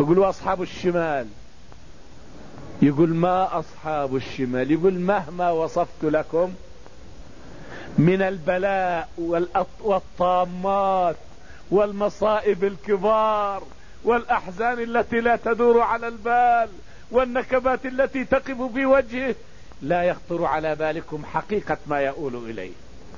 يقول واصحاب الشمال، يقول ما اصحاب الشمال، يقول مهما وصفت لكم من البلاء والطامات والمصائب الكبار والأحزان التي لا تدور على البال والنكبات التي تقف في وجهه، لا يخطر على بالكم حقيقة ما يؤول إليه.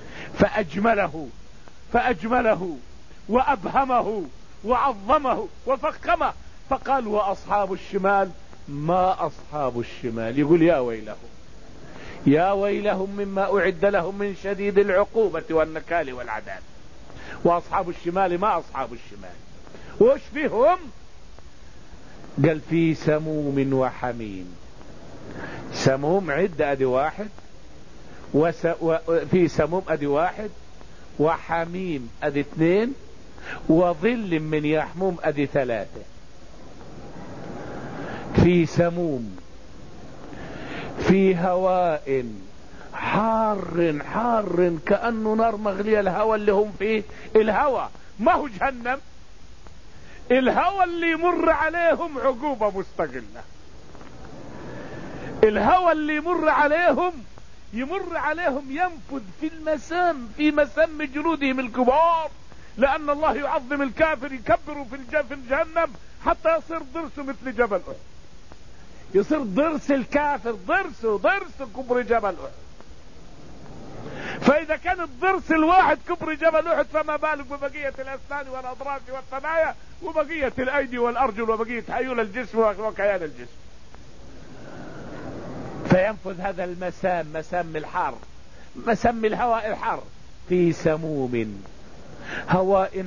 فأجمله وأبهمه وعظمه وفخمه، فقال وأصحاب الشمال ما أصحاب الشمال. يقول يا ويلهم مما أعد لهم من شديد العقوبة والنكال والعذاب. وأصحاب الشمال ما أصحاب الشمال، وش فيهم؟ قال في سموم وحميم. سموم عد أدي واحد، في سموم أدي واحد، وحميم أدي اثنين، وظل من يحموم أدي ثلاثة. في سموم، في هواء حار كأنه نار مغلية. الهواء اللي هم فيه الهواء ما هو جهنم، الهواء اللي يمر عليهم عقوبة مستقلة. الهواء اللي يمر عليهم ينفذ في مسام جلودهم الكبار، لأن الله يعظم الكافر، يكبر في الجهنم حتى يصير ضرسه مثل جبل أحد. يصير ضرس الكافر ضرسه كبر جبل أحد. فإذا كان الضرس الواحد كبر جبل أحد، فما بالك ببقية الأسنان والأضراس والثنايا وبقية الأيدي والأرجل وبقية حيول الجسم وكيان الجسم. فينفذ هذا مسام الحار، مسام الهواء الحار. في سموم، هواء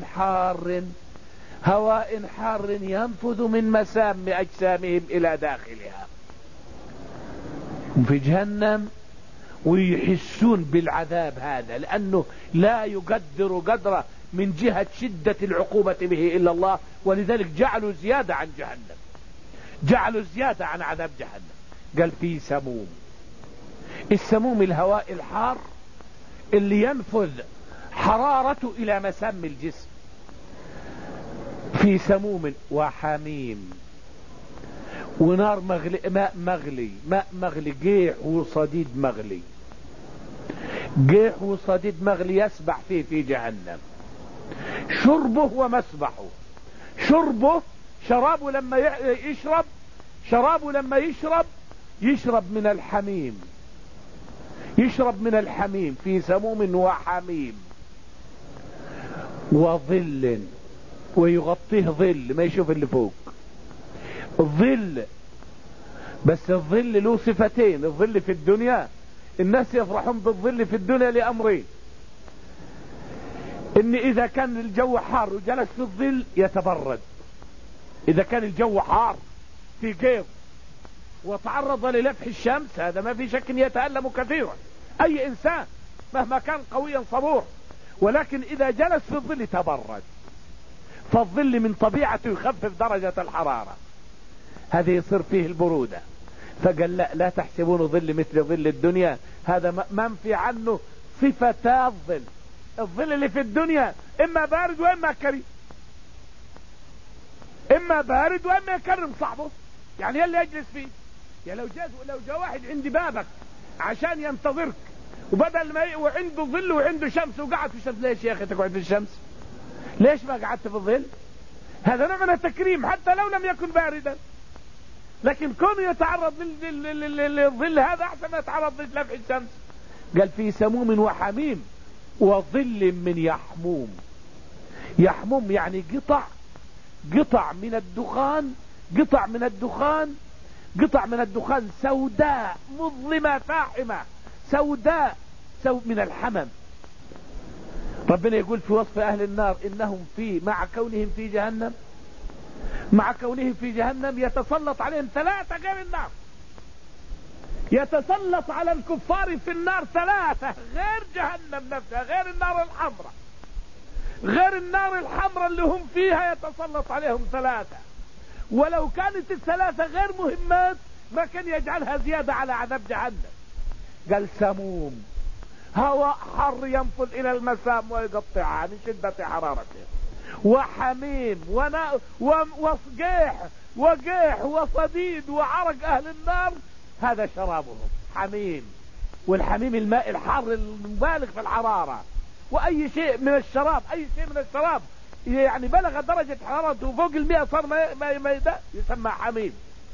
حار ينفذ من مسام أجسامهم إلى داخلها. في جهنم ويحسون بالعذاب هذا، لأنه لا يقدر قدره من جهة شدة العقوبة به إلا الله، ولذلك جعلوا زيادة عن جهنم، جعلوا زيادة عن عذاب جهنم. قال في سموم. السموم الهواء الحار اللي ينفذ حرارته إلى مسام الجسم. في سموم وحميم، ونار مغلي، ماء مغلي، قيح وصديد مغلي، قيح وصديد مغلي يسبح فيه في جهنم. شربه ومسبحه. شرابه لما يشرب من الحميم، في سموم وحميم. وظل، ويغطيه ظل ما يشوف اللي فوق. الظل، بس الظل له صفتين. الظل في الدنيا الناس يفرحون بالظل في الدنيا لأمرين: ان اذا كان الجو حار وجلس في الظل يتبرد. اذا كان الجو حار في قيض وتعرض للفح الشمس، هذا ما في شك يتألم كثيرا اي انسان مهما كان قويا صبور، ولكن اذا جلس في الظل تبرد. فالظل من طبيعته يخفف درجة الحرارة، هذا يصير فيه البرودة. فقال لا تحسبون ظل مثل ظل الدنيا، هذا منفي عنه صفتا الظل. الظل اللي في الدنيا اما بارد واما كريم، اما بارد واما يكرم صاحبه، يعني اللي يجلس فيه. يعني لو جاء واحد عند بابك عشان ينتظرك، وبدل ما وعنده ظل وعنده شمس وقعد في الشمس، ليش يا اخي تقعد في الشمس؟ ليش ما قعدت في الظل؟ هذا نوع من التكريم حتى لو لم يكن باردا، لكن كونه يتعرض للظل هذا احسن ما يتعرض للفح الشمس. قال في سموم وحميم وظل من يحموم. يحموم يعني قطع من الدخان سوداء مظلمة فاحمة، سوداء من الحمم. ربنا يقول في وصف أهل النار إنهم مع كونهم في جهنم يتسلط عليهم ثلاثة غير النار. يتسلط على الكفار في النار ثلاثة غير جهنم نفسها، غير النار الحمراء اللي هم فيها، يتسلط عليهم ثلاثة. ولو كانت الثلاثة غير مهمات ما كان يجعلها زيادة على عذاب جهنم. قال سموم، هواء حر ينفذ إلى المسام ويقطعها من شدة حرارته. وحميم وقيح وصديد وعرق اهل النار، هذا شرابهم حميم. والحميم الماء الحار المبالغ في الحرارة. واي شيء من الشراب، اي شيء من الشراب يعني بلغ درجة حرارته فوق 100 صار ما يسمى حميم.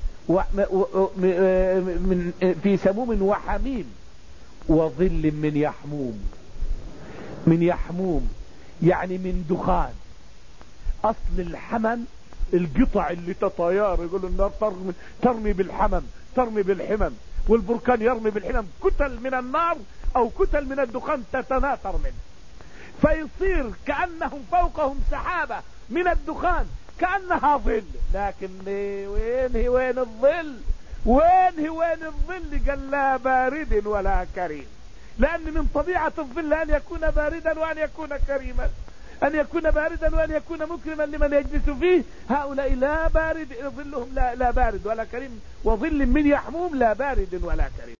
في سموم وحميم وظل من يحموم. من يحموم يعني من دخان. اصل الحمم القطع اللي تطيار، يقولوا النار ترمي بالحمم، ترمي بالحمم، والبركان يرمي بالحمم، كتل من النار او كتل من الدخان تتناثر منه، فيصير كأنهم فوقهم سحابة من الدخان كأنها ظل. لكن وين الظل؟ وين الظل؟ قال لا بارد ولا كريم. لأن من طبيعة الظل أن يكون باردا وأن يكون كريما، أن يكون باردا وأن يكون مكرما لمن يجلس فيه. هؤلاء لا بارد ظلهم لا بارد ولا كريم، وظل من يحموم لا بارد ولا كريم.